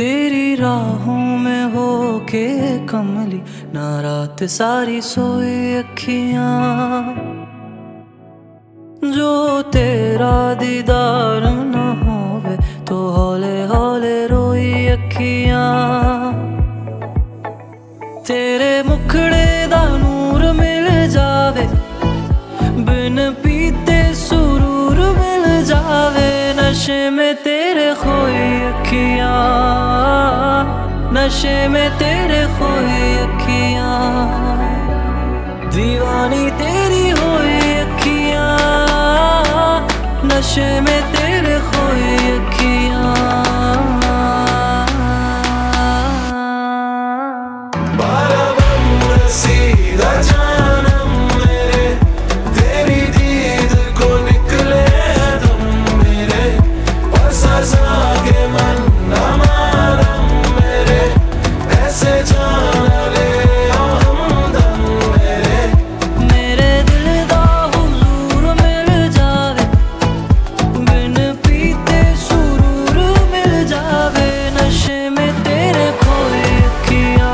तेरी राहों में हो के कमली ना रात सारी सोई अखियां, जो तेरा दीदार न होवे तो हौले हौले रोई अखियां। तेरे मुखड़े दा नूर मिल जावे, बिन पीते सुरूर मिल जावे, नशे में तेरे खोई अखियां, नशे में तेरे खोई अखियां, दीवानी तेरी होई अखियां, नशे में तेरे खोई अखियां। सीधा जानम मेरे, तेरी दीद को निकले दम मेरे, और सजा के मन न मारम मेरे, ऐसे जान ले हमदम मेरे। मेरे दिल दा हुजूर मिल जावे, बिन पीते सुरूर मिल जावे, नशे में तेरे खोई अखियां,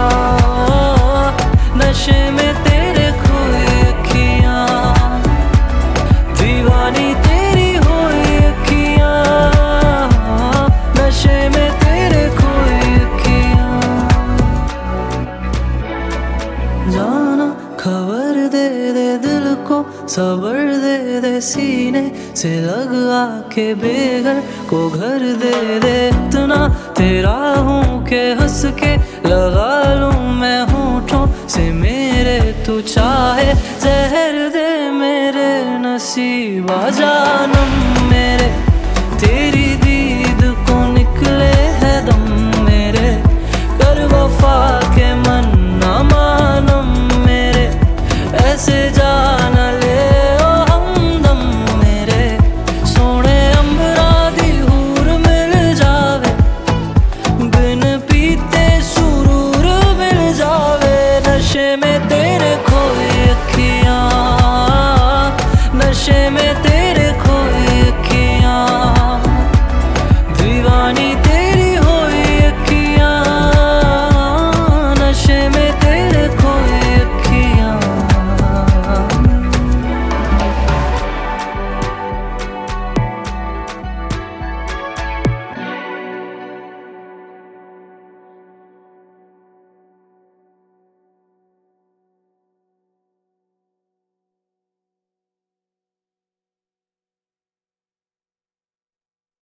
नशे में तेरे खोई अखियां, दीवानी तेरी होई अखियां, नशे में तेरे खोई अखियां। जाना खबर दे दे दिल को, सबर दे दे सीने से लग आके बेघर को घर दे दे, इतना तेरा हूँ के हंस के लगा लूं मैं होठों से मेरे, तू चाहे जहर दे मेरे नसीबा जानम मेरे, तेरी दीद को निकले है दम मेरे, कर वफा के मन ना मानम मेरे, ऐसे जा